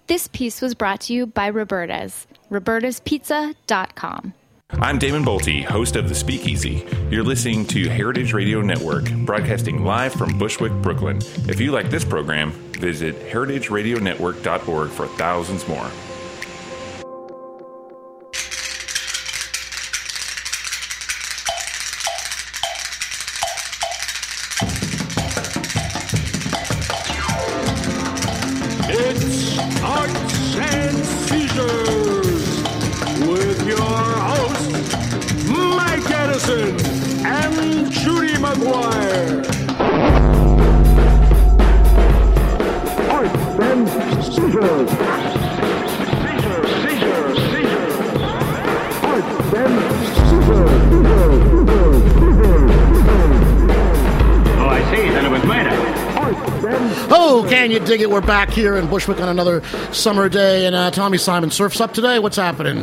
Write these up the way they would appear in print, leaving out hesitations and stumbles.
This piece was brought to you by Roberta's, robertaspizza.com. I'm Damon Bolte, host of The Speakeasy. You're listening to Heritage Radio Network, broadcasting live from Bushwick, Brooklyn. If you like this program, visit heritageradionetwork.org for thousands more. It's Arts and Seizures with your hosts, Mike Edison and Judy McGuire. Arts and Seizures. Seizures. Arts and Seizures. Oh, I see. Then it was later. Oh, can you dig it? We're back here in Bushwick on another summer day, and Tommy Simon surfs up today. What's happening?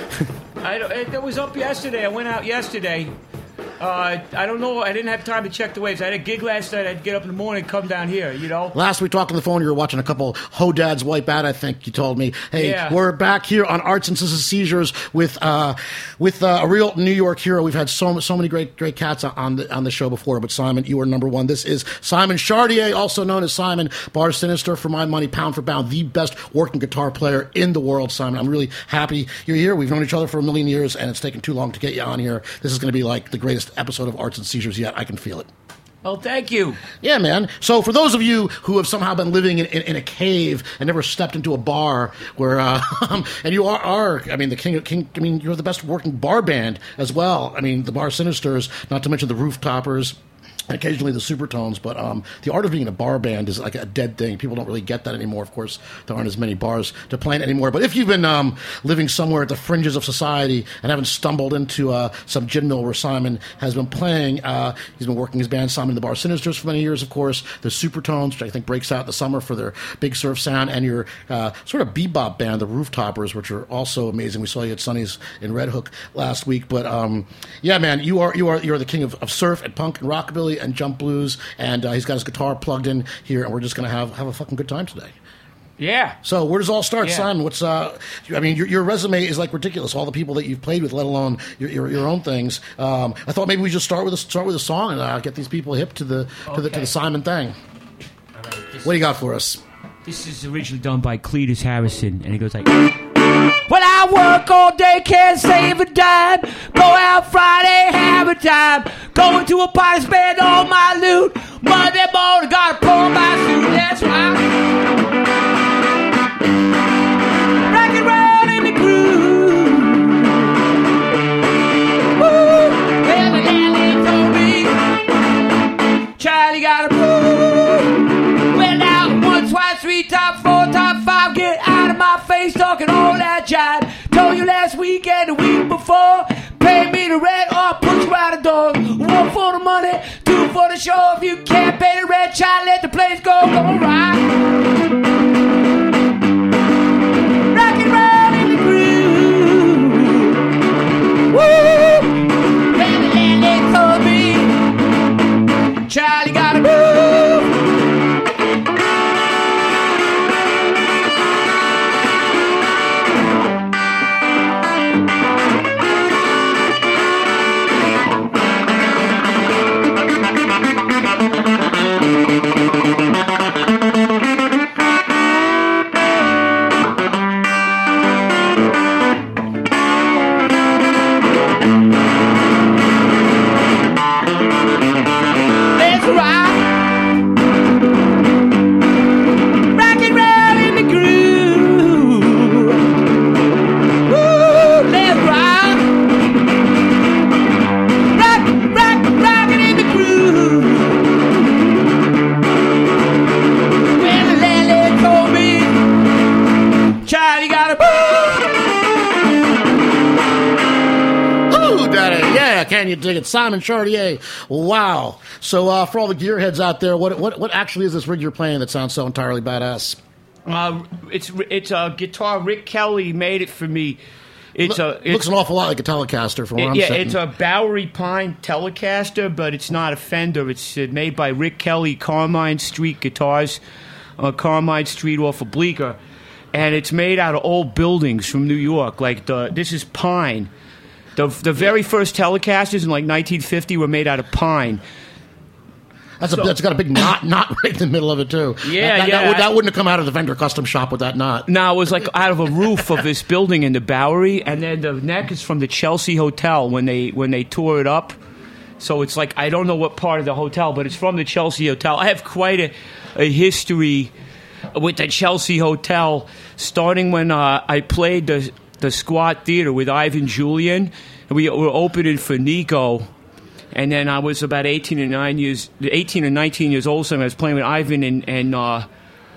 It was up yesterday. I went out yesterday. I don't know. I didn't have time to check the waves. I had a gig last night. I had to get up in the morning and come down here, you know. Last we talked on the phone, you were watching a couple Hodads wipe out, I think you told me. Hey, yeah. We're back here on Arts and Seizures with a real New York hero. We've had so many great cats on the show before, but Simon, you are number one. This is Simon Chartier, also known as Simon Bar Sinister, for my money, pound for pound, the best working guitar player in the world, Simon. I'm really happy you're here. We've known each other for a million years, and it's taken too long to get you on here. This is going to be like the greatest episode of Arts and Seizures yet. I can feel it. Oh, thank you. Yeah, man. So for those of you who have somehow been living in a cave and never stepped into a bar where, and you are, I mean, the king, I mean, you're the best working bar band as well. I mean, the Bar Sinisters, not to mention the Rooftoppers, occasionally the Supertones, but the art of being in a bar band is like a dead thing. People don't really get that anymore. Of course, there aren't as many bars to play in anymore. But if you've been living somewhere at the fringes of society and haven't stumbled into some gin mill where Simon has been playing, he's been working his band, Simon and the Bar Sinisters, for many years, of course. The Supertones, which I think breaks out in the summer for their big surf sound, and your sort of bebop band, the Rooftoppers, which are also amazing. We saw you at Sonny's in Red Hook last week. But yeah, man, you're the king of surf and punk and rockabilly and jump blues, and he's got his guitar plugged in here, and we're just going to have a fucking good time today. Yeah. So where does it all start, yeah. Simon? What's I mean, your resume is like ridiculous. All the people that you've played with, let alone your own things. I thought maybe we just start with a song and get these people hip to the Simon thing. What do you got for us? This is originally done by Cletus Harrison, and it goes like, well, I work all day, can't save a dime. Go out Friday, have a time. Going to a party, spend all my loot. Monday morning, gotta pull my suit. That's right. Rock and roll in the groove. Woo! Well, the landlady told me, Charlie gotta prove. Well, now, 1, 2, 3, top 4, top 5. Get out of my face, talking all that jive. Told you last week and the week before. Pay me the rent or I'll put you out the door. 1 for the money, 2 for the show. If you can't pay the rent, try to let the place go right. Rock and roll in the groove. Woo! Baby landlady told me, Charlie gotta move. Can you dig it? Simon Chartier. Wow. So for all the gearheads out there, what actually is this rig you're playing that sounds so entirely badass? It's a guitar. Rick Kelly made it for me. It looks an awful lot like a Telecaster from where I'm sitting. Yeah, it's a Bowery Pine Telecaster, but it's not a Fender. It's made by Rick Kelly, Carmine Street Guitars, Carmine Street off of Bleecker. and it's made out of old buildings from New York. Like this is pine. The very first Telecasters in like 1950 were made out of pine. That's got a big knot right in the middle of it too. Yeah, that wouldn't have come out of the vendor custom shop with that knot. No, it was like out of a roof of this building in the Bowery, and then the neck is from the Chelsea Hotel when they tore it up. So it's like, I don't know what part of the hotel, but it's from the Chelsea Hotel. I have quite a history with the Chelsea Hotel, starting when I played the Squat Theater with Ivan Julian. We were opening for Nico. And then I was about 18 or 19 years old, so I was playing with Ivan, and I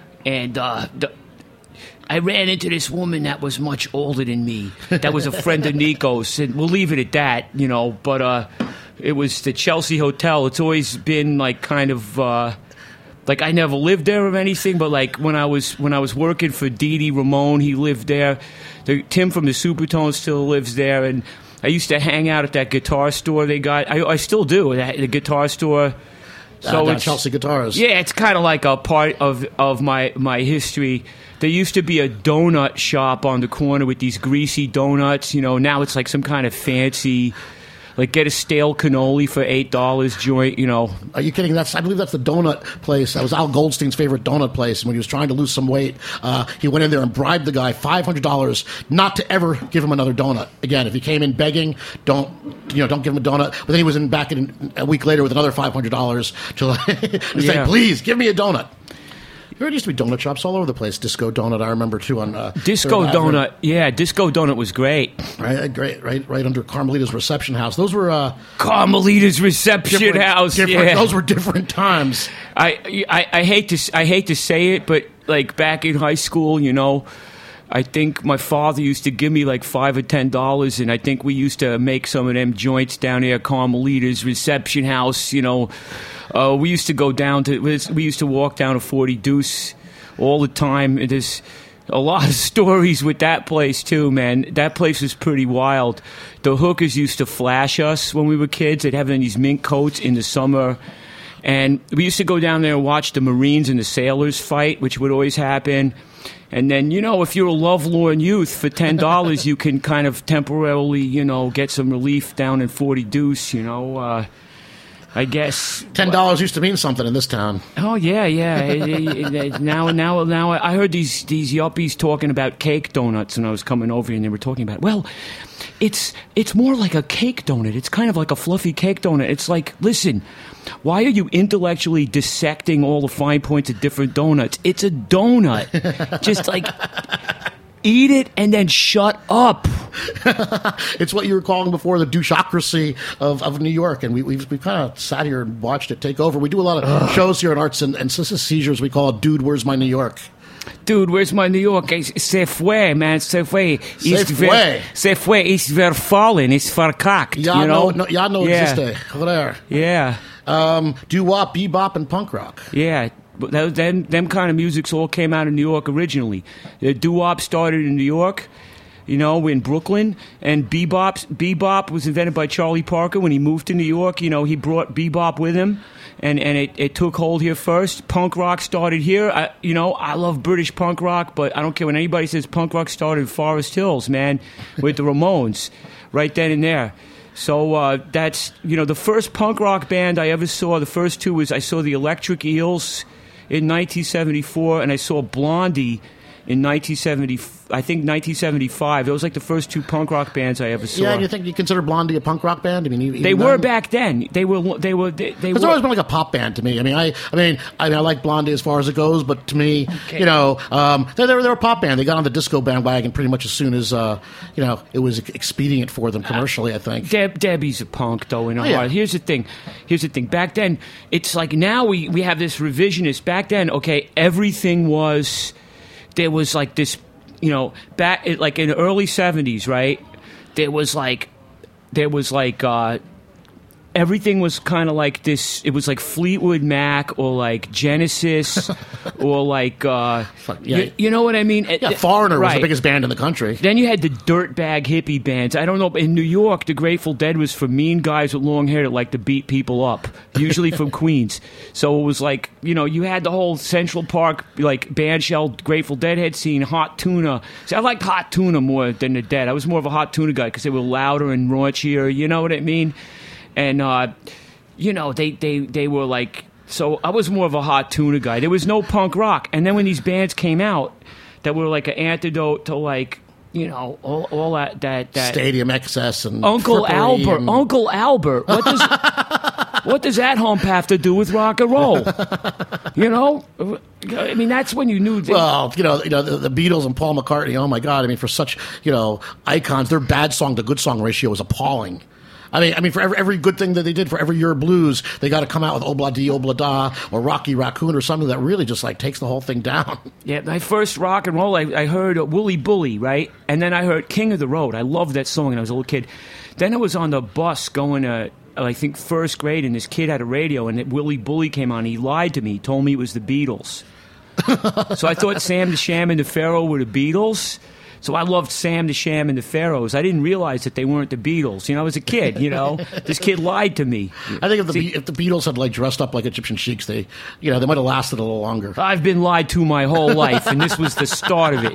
ran into this woman that was much older than me. That was a friend of Nico's, and we'll leave it at that, But it was the Chelsea Hotel. It's always been like kind of like I never lived there or anything, but like when I was working for Didi Ramone, he lived there. Tim from the Supertones still lives there, and I used to hang out at that guitar store they got. I still do, the guitar store. So it's Chelsea Guitars. Yeah, it's kind of like a part of my history. There used to be a donut shop on the corner with these greasy donuts. Now it's like some kind of fancy, like get a stale cannoli for $8 joint. Are you kidding? I believe that's the donut place. That was Al Goldstein's favorite donut place. And when he was trying to lose some weight, he went in there and bribed the guy $500 not to ever give him another donut again. If he came in begging, don't give him a donut. But then he was back in a week later with another $500 to say, please give me a donut. There used to be donut shops all over the place. Disco Donut, I remember too. On Disco Donut, yeah, Disco Donut was great. Right under Carmelita's Reception House. Those were Carmelita's Reception House. Yeah. Those were different times. I hate to say it, but like back in high school, I think my father used to give me like $5 or $10, and I think we used to make some of them joints down there, Carmelita's Reception House. We used to go down to. We used to walk down to 40 Deuce all the time. There's a lot of stories with that place too, man. That place was pretty wild. The hookers used to flash us when we were kids. They'd have these mink coats in the summer. And we used to go down there and watch the Marines and the sailors fight, which would always happen. And then, if you're a lovelorn youth, for $10, you can kind of temporarily, get some relief down in 40 Deuce, I guess $10 used to mean something in this town. Oh yeah. Now I heard these yuppies talking about cake donuts, and I was coming over here, and they were talking about, well, it's more like a cake donut. It's kind of like a fluffy cake donut. It's like, listen, why are you intellectually dissecting all the fine points of different donuts? It's a donut. Just like eat it and then shut up. It's what you were calling before the douchocracy of New York, and we've kind of sat here and watched it take over. We do a lot of shows here at Arts and Seizures. We call it Dude, Where's My New York? Dude, where's my New York? Se fue, man, se fue. Se fue, it's verfallen, it's verkackt. Ja, no existe. Over there. Yeah. Doo-wop, bebop, and punk rock. Yeah. Them kind of musics all came out of New York originally. The doo-wop started in New York, in Brooklyn, and bebop was invented by Charlie Parker when he moved to New York. He brought bebop with him, and it took hold here first. Punk rock started here. I love British punk rock, but I don't care when anybody says punk rock started in Forest Hills, man, with the Ramones, right then and there. So that's, the first punk rock band I ever saw, the first two was I saw the Electric Eels in 1974, and I saw Blondie in 1975. Those like the first two punk rock bands I ever saw. Yeah, you think you consider Blondie a punk rock band? I mean, they were back then. They were. It's always been like a pop band to me. I like Blondie as far as it goes, but to me, they're a pop band. They got on the disco bandwagon pretty much as soon as it was expedient for them commercially. I think Debbie's a punk though in her heart. Here's the thing. Back then, it's like now we have this revisionist. Back then, everything was. There was like this, back like in the early 70s, right? There was like everything was kind of like this. It was like Fleetwood Mac or like Genesis or like you know what I mean? Yeah, Foreigner was the Right. biggest band in the country. Then you had the dirtbag hippie bands. I don't know. In New York, the Grateful Dead was for mean guys with long hair that like to beat people up, usually from Queens. So it was like, you know, you had the whole Central Park, like, band shell Grateful Deadhead scene, Hot Tuna. See, I liked Hot Tuna more than the Dead. I was more of a Hot Tuna guy because they were louder and raunchier, you know what I mean? And, you know, they were like... So I was more of a Hot Tuna guy. There was no punk rock. And then when these bands came out that were like an antidote to, like, you know, all that Stadium Excess and Uncle Frippery Albert. and- Uncle Albert. What does that hump have to do with rock and roll? You know? I mean, that's when you knew... Well, you know, the Beatles and Paul McCartney, oh my God, I mean, for such, you know, icons, their bad song to good song ratio was appalling. I mean, for every good thing that they did, for every year of blues, they got to come out with Obla Di Obla Da or Rocky Raccoon or something that really just like takes the whole thing down. Yeah, my first rock and roll, I heard Wooly Bully, right? And then I heard King of the Road. I loved that song when I was a little kid. Then I was on the bus going to, I think, first grade, and this kid had a radio, and Wooly Bully came on. He lied to me. He told me it was the Beatles. So I thought Sam the Sham and the Pharaoh were the Beatles. So I loved Sam the Sham and the Pharaohs. I didn't realize that they weren't the Beatles. You know, I was a kid, you know. This kid lied to me. I think if the Beatles had like dressed up like Egyptian sheiks, they might have lasted a little longer. I've been lied to my whole life, and this was the start of it.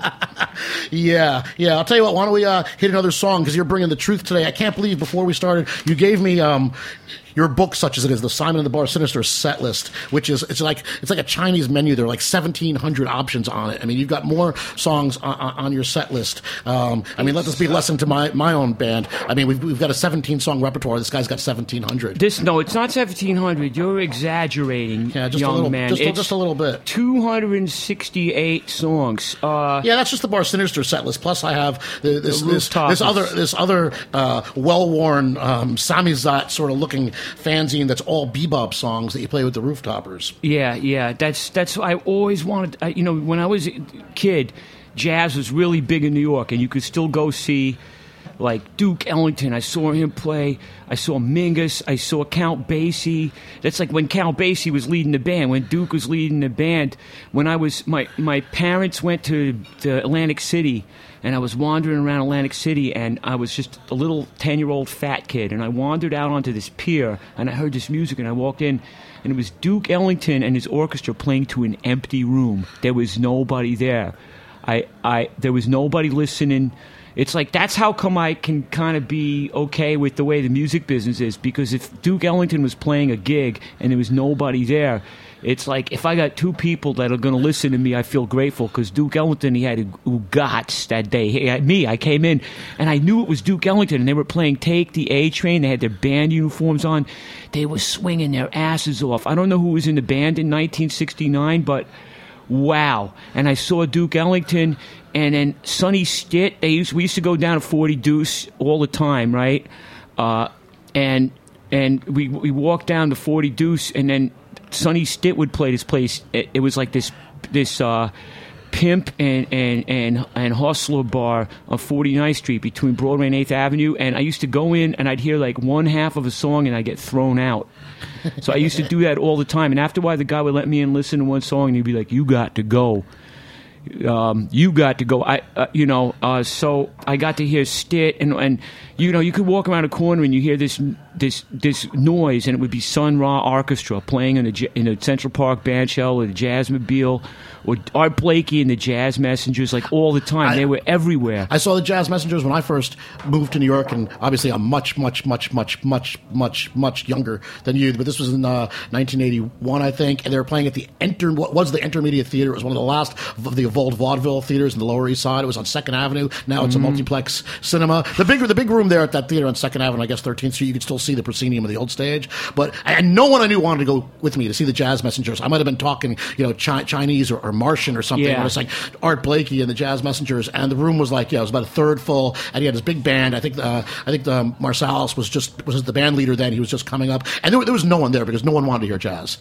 Yeah. I'll tell you what. Why don't we hit another song, because you're bringing the truth today. I can't believe before we started you gave me your book, such as it is, the Simon and the Bar Sinister set list, which is it's like a Chinese menu. There are like 1,700 options on it. I mean, you've got more songs on your set list. I mean, let this be a lesson to my own band. I mean, we've got a 17-song repertoire. This guy's got 1,700. No, it's not 1,700. You're exaggerating, Yeah, just young a little, man. just a little bit. 268 songs. Yeah, that's just the Bar Sinister set list. Plus, I have this other well-worn samizdat sort of looking fanzine that's all bebop songs that you play with the Rooftoppers. Yeah. That's I always wanted. When I was a kid, jazz was really big in New York, and you could still go see, like, Duke Ellington. I saw him play. I saw Mingus. I saw Count Basie. That's like when Count Basie was leading the band, when Duke was leading the band. When I was, my parents went to Atlantic City, and I was wandering around Atlantic City, and I was just a little 10-year-old fat kid, and I wandered out onto this pier, and I heard this music, and I walked in, and it was Duke Ellington and his orchestra playing to an empty room. There was nobody there. There was nobody listening. It's like, that's how come I can kind of be okay with the way the music business is, because if Duke Ellington was playing a gig and there was nobody there, it's like, if I got two people that are going to listen to me, I feel grateful, because Duke Ellington, he had Ugats that day. He had me. I came in, and I knew it was Duke Ellington, and they were playing Take the A Train. They had their band uniforms on. They were swinging their asses off. I don't know who was in the band in 1969, but wow. And I saw Duke Ellington, and then Sonny Stitt. We used to go down to 40 Deuce all the time, right? And we walked down to 40 Deuce, and then Sonny Stitt would play this place. It was like this pimp and hustler bar on 49th Street between Broadway and 8th Avenue. And I used to go in, and I'd hear like one half of a song, and I'd get thrown out. So I used to do that all the time. And after a while, the guy would let me in, listen to one song, and he'd be like, "You got to go. You got to go." So I got to hear Stitt, and you could walk around a corner and you hear this noise, and it would be Sun Ra Orchestra playing in a Central Park bandshell or the Jazzmobile, or Art Blakey and the Jazz Messengers, like all the time. They were everywhere. I saw the Jazz Messengers when I first moved to New York, and obviously I'm much younger than you, but this was in 1981, I think, and they were playing at what was the Intermediate Theater. It was one of the last of the old vaudeville theaters in the Lower East Side. It was on 2nd Avenue. Now it's a multiplex cinema. The big room there at that theater on 2nd Avenue, I guess 13th Street, you could still see the proscenium of the old stage. But and no one I knew wanted to go with me to see the Jazz Messengers. I might have been talking, Chinese or Martian or something. Yeah. It was like Art Blakey and the Jazz Messengers, and the room was like, it was about a third full, and he had his big band. I think the Marsalis was the band leader then. He was just coming up, and there was no one there because no one wanted to hear jazz.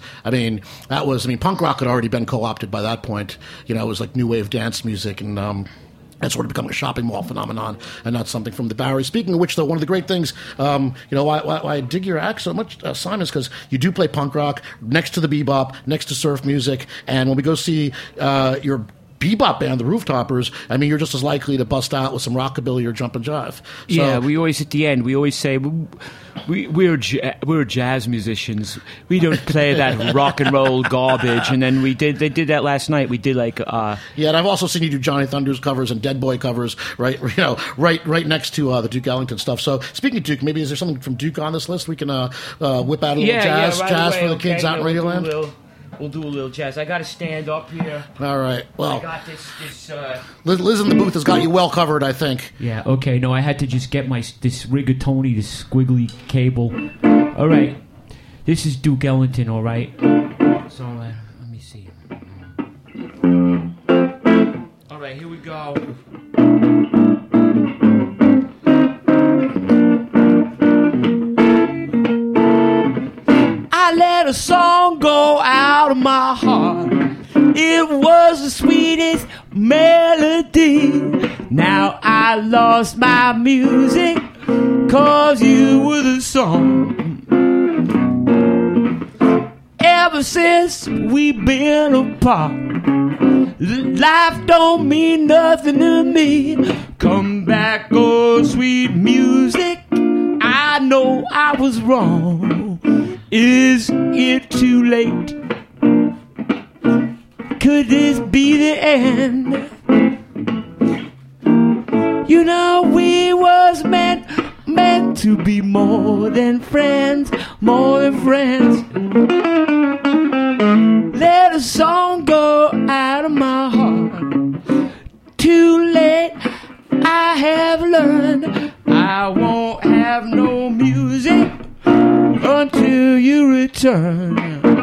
Punk rock had already been co-opted by that point. It was like new wave dance music, and That's sort of becoming a shopping mall phenomenon, and not something from the Bowery. Speaking of which, though, one of the great things, why I dig your act so much, Simon, is because you do play punk rock next to the bebop, next to surf music, and when we go see your bebop band, the Rooftoppers, I mean, you're just as likely to bust out with some rockabilly or jump and jive. So, we always, at the end, we always say, we're jazz musicians. We don't play that rock and roll garbage. And then they did that last night. We did like... and I've also seen you do Johnny Thunders covers and Dead Boy covers, right next to the Duke Ellington stuff. So speaking of Duke, maybe is there something from Duke on this list we can whip out a little jazz for the kids out in Radioland? We'll do a little jazz. I got to stand up here. All right. Well, I got this. Liz in the booth has got you well covered, I think. Yeah. Okay. No, I had to just get this rigatoni, this squiggly cable. All right. This is Duke Ellington. All right. So let me see. All right. Here we go. I let a song go out of my heart. It was the sweetest melody. Now I lost my music 'cause you were the song. Ever since we've been apart, life don't mean nothing to me. Come back, oh sweet music. I know I was wrong. Is it too late? Could this be the end? You know we was meant to be more than friends, Let a song go out of my heart. Too late, I have learned I won't have no music until you return.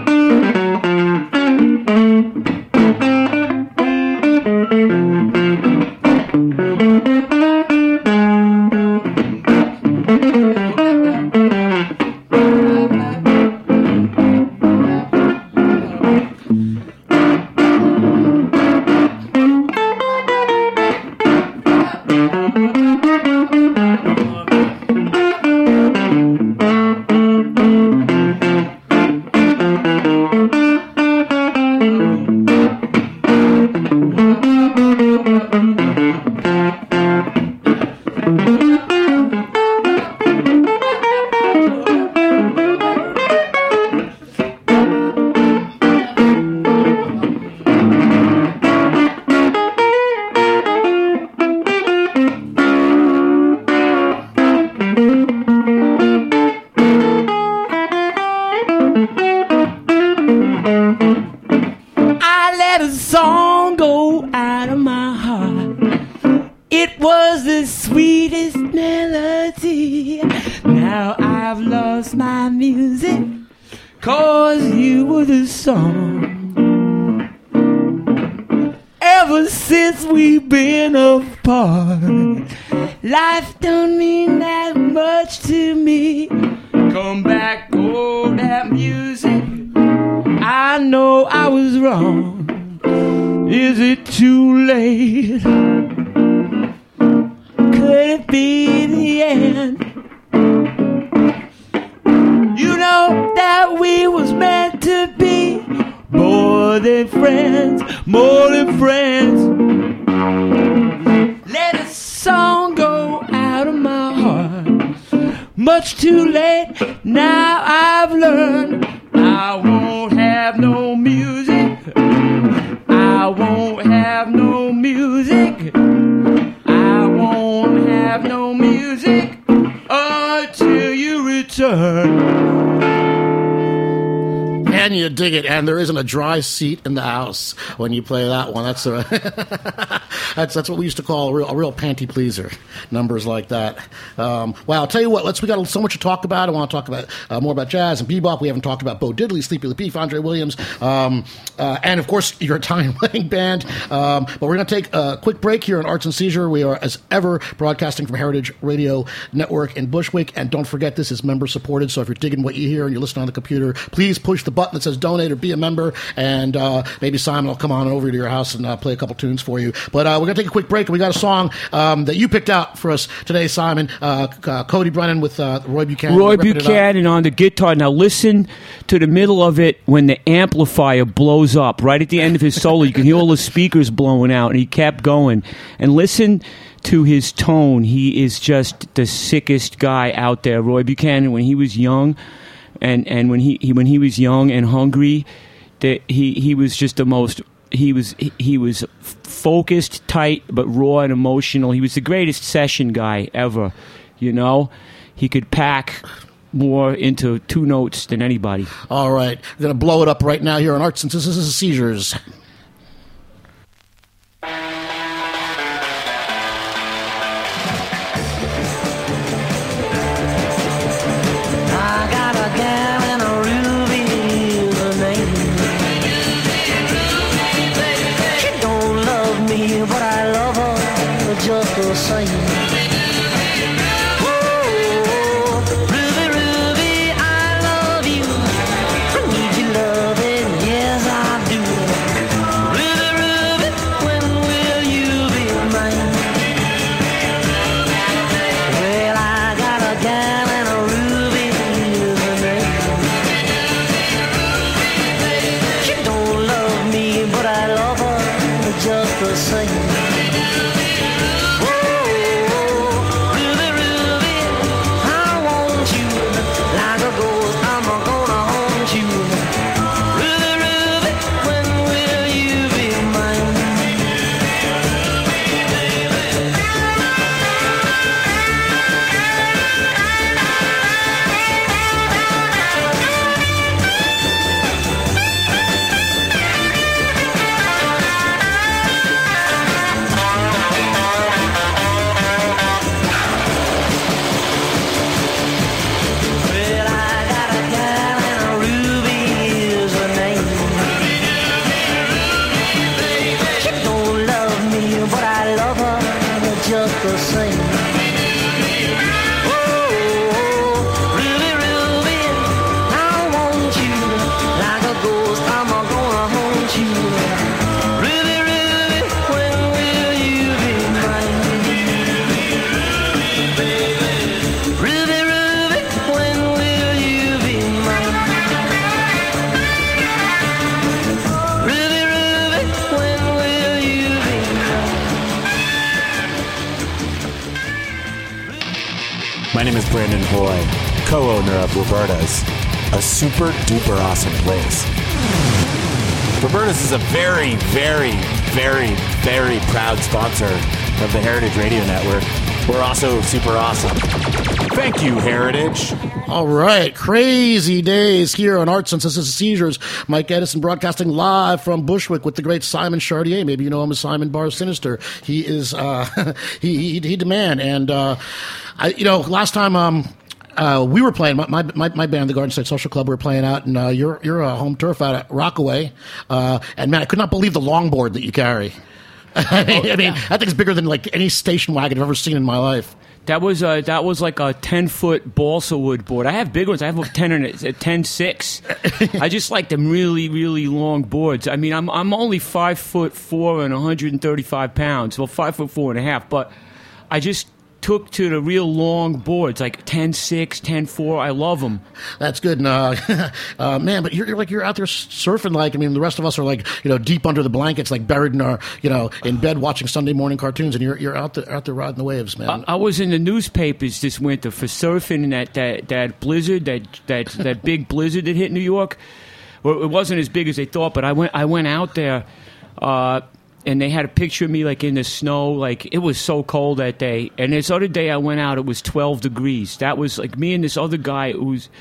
Dig it, and there isn't a dry seat in the house when you play that one. That's what we used to call a real panty pleaser. Numbers like that. Well, I'll tell you what. We got so much to talk about. I want to talk about more about jazz and bebop. We haven't talked about Bo Diddley, Sleepy LaPeef, Andre Williams, and of course your Italian wedding band. But we're going to take a quick break here on Arts and Seizure. We are, as ever, broadcasting from Heritage Radio Network in Bushwick. And don't forget, this is member supported. So if you're digging what you hear and you're listening on the computer, please push the button button that says donate or be a member, and maybe Simon will come on over to your house and play a couple tunes for you. But we're going to take a quick break, and we got a song that you picked out for us today, Simon. Cody Brennan with Roy Buchanan. Roy Buchanan on the guitar. Now listen to the middle of it when the amplifier blows up. Right at the end of his solo, you can hear all the speakers blowing out, and he kept going. And listen to his tone. He is just the sickest guy out there. Roy Buchanan, when he was young, and when he was young and hungry, that he was just the most. He was focused, tight, but raw and emotional. He was the greatest session guy ever. You know, he could pack more into 2 notes than anybody. All right, we're going to blow it up right now here on Arts and Seizures. My name is Brandon Hoy, co-owner of Roberta's, a super duper awesome place. Roberta's is a very, very, very, very proud sponsor of the Heritage Radio Network. We're also super awesome. Thank you, Heritage. All right, crazy days here on Arts and Seizures. Mike Edison broadcasting live from Bushwick with the great Simon Chartier. Maybe you know him as Simon Bar Sinister. He is he the man. And last time we were playing my band, the Garden State Social Club. We were playing out, and you're a home turf out at Rockaway. And man, I could not believe the longboard that you carry. I mean, that thing's bigger than like any station wagon I've ever seen in my life. That was like a 10-foot balsa wood board. I have big ones. I have a 10.6. I just like them really, really long boards. I mean, I'm only 5'4" and 135 pounds. Well, 5'4.5", but I just took to the real long boards, like 10.6, 10.4. I love them. That's good. Man, but you're out there surfing. Like, I mean, the rest of us are like, deep under the blankets, like buried in our, in bed watching Sunday morning cartoons, and you're out there riding the waves, man. I was in the newspapers this winter for surfing in that blizzard, that big blizzard that hit New York. Well, it wasn't as big as they thought, but I went out there. And they had a picture of me, like, in the snow. Like, it was so cold that day. And this other day I went out, it was 12 degrees. That was, like, me and this other guy,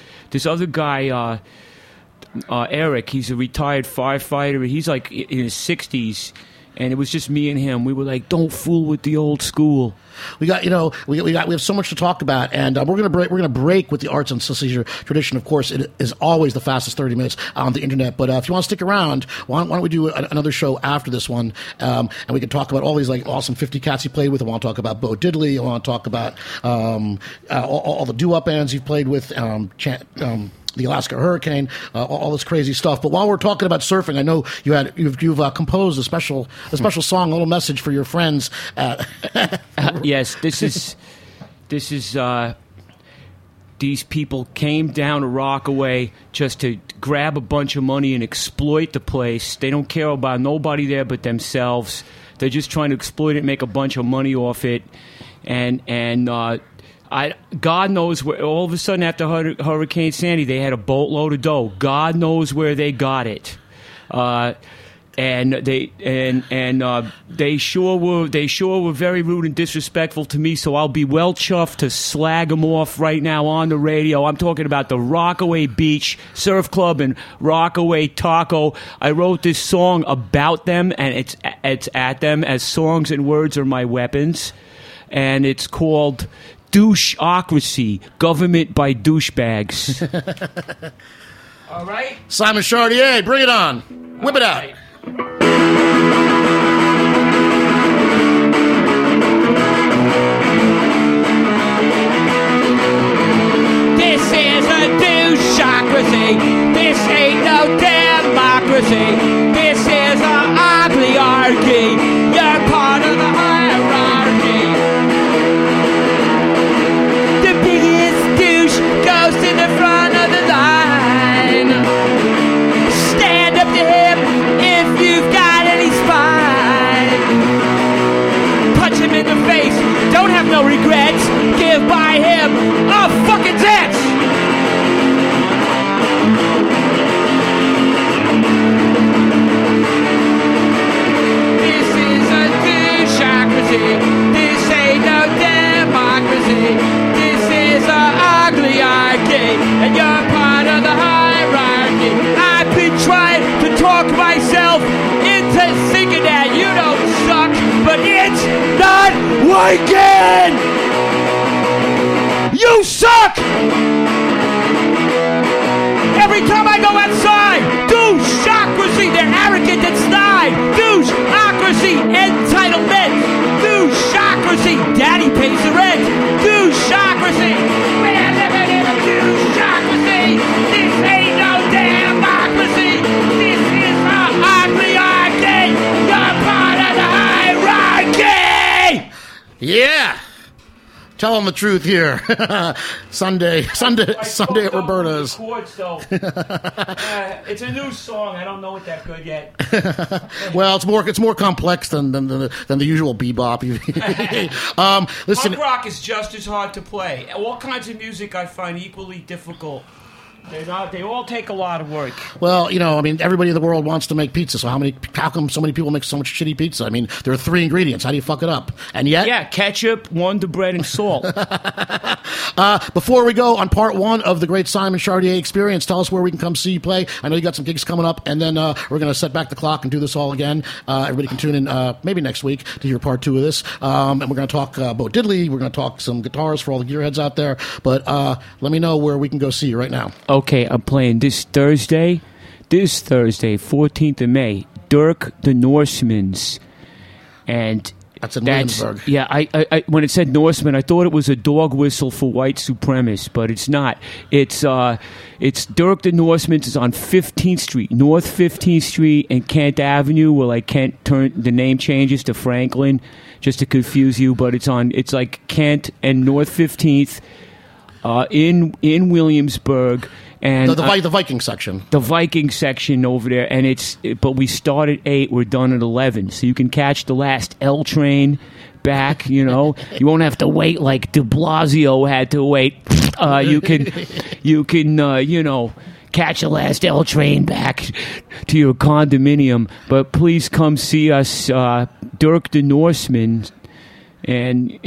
Eric. He's a retired firefighter. He's, like, in his 60s. And it was just me and him. We were like, don't fool with the old school. We got, we have so much to talk about, and we're gonna break with the Arts and Seizure tradition. Of course, it is always the fastest 30 minutes on the internet. But if you want to stick around, why don't we do another show after this one, and we can talk about all these like awesome 50 cats you played with. I want to talk about Bo Diddley. I want to talk about all the doo-wop bands you've played with. The the Alaska hurricane, all this crazy stuff. But while we're talking about surfing, I know you've composed a special song, a little message for your friends. Yes, this is these people came down to Rockaway just to grab a bunch of money and exploit the place. They don't care about nobody there but themselves. They're just trying to exploit it, make a bunch of money off it, and God knows where. All of a sudden, after Hurricane Sandy, they had a boatload of dough. God knows where they got it, and they sure were very rude and disrespectful to me. So I'll be well chuffed to slag them off right now on the radio. I'm talking about the Rockaway Beach Surf Club and Rockaway Taco. I wrote this song about them, and it's at them, as songs and words are my weapons, and it's called Doucheocracy, Government by Douchebags. All right? Simon Chartier, bring it on. Whip it out. This is a doucheocracy. This ain't no democracy. This is an oligarchy. You're part of the hierarchy. The biggest douche goes to the front of the line. Stand up to him if you've got any spine. Punch him in the face. Don't have no regrets. Give by him a fucking tits. This is a doucheocracy. This ain't no democracy. This is an oligarchy, and you're part of the hierarchy. I've been trying to talk myself into thinking that you don't suck, but it's not working! You suck! Every time I go outside, doucheocracy, they're arrogant and snide. Doucheocracy, entitlement. Doucheocracy, daddy pays the rent. Doucheocracy, we're living in a doucheocracy. This ain't no democracy. This is an oligarchy. You're part of the hierarchy. Yeah. Tell them the truth here. Sunday at Roberta's. It's a new song. I don't know it that good yet. Well, it's more complex than the usual bebop. Listen, Punk rock is just as hard to play. All kinds of music I find equally difficult. They all take a lot of work. well, everybody in the world wants to make pizza. So how come so many people make so much shitty pizza? I mean, there are 3 ingredients. How do you fuck it up? And yet, Yeah, ketchup, Wonder Bread, and salt. Before we go on part 1 of the Great Simon Chartier Experience, tell us where we can come see you play. I know you got some gigs coming up, and then we're going to set back the clock and do this all again. Everybody can tune in maybe next week to hear part 2 of this. And we're going to talk Bo Diddley. We're going to talk some guitars for all the gearheads out there. But let me know where we can go see you right now. Okay, I'm playing this Thursday, 14th of May, Dirk the Norseman's. And That's in Williamsburg. Yeah, I when it said Norseman, I thought it was a dog whistle for white supremacists, but it's not. It's Dirk the Norseman's is on 15th Street, North 15th Street and Kent Avenue, where Kent the name changes to Franklin, just to confuse you, but it's like Kent and North 15th in Williamsburg. And the Viking section. The Viking section over there, and but we start at 8, we're done at 11, so you can catch the last L train back, You won't have to wait like de Blasio had to wait. You can catch the last L train back to your condominium, but please come see us, Dirk the Norseman, and,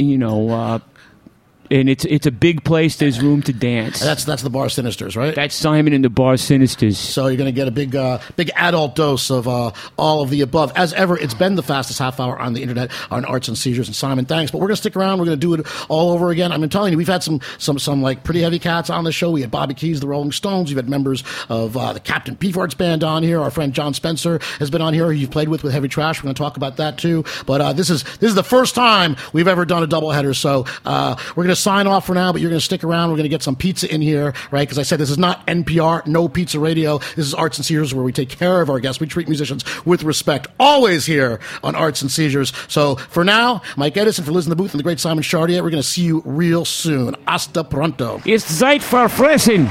and it's a big place. There's room to dance. That's the Bar Sinisters, right? That's Simon and the Bar Sinisters. So you're going to get a big adult dose of all of the above. As ever, it's been the fastest half hour on the internet on Arts and Seizures. And Simon, thanks. But we're going to stick around. We're going to do it all over again. I'm telling you, we've had some pretty heavy cats on the show. We had Bobby Keys, the Rolling Stones. We've had members of the Captain Beefhearts band on here. Our friend John Spencer has been on here, who you've played with Heavy Trash. We're going to talk about that too. But this is the first time we've ever done a doubleheader. So we're going to sign off for now, but you're going to stick around. We're going to get some pizza in here, right? Because I said this is not NPR, no pizza radio. This is Arts and Seizures, where we take care of our guests. We treat musicians with respect, always here on Arts and Seizures. So for now, Mike Edison, for Liz in the Booth, and the great Simon Chartier, we're going to see you real soon. Hasta pronto. It's Zeit for Fressen.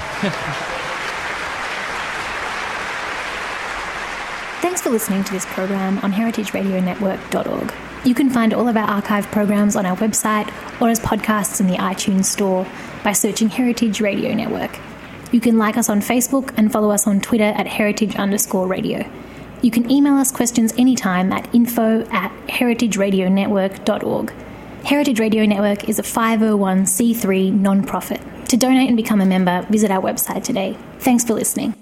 Thanks for listening to this program on heritageradionetwork.org. You can find all of our archive programs on our website or as podcasts in the iTunes Store by searching Heritage Radio Network. You can like us on Facebook and follow us on Twitter at heritage_radio. You can email us questions anytime at info@heritageradionetwork.org. Heritage Radio Network is a 501c3 non-profit. To donate and become a member, visit our website today. Thanks for listening.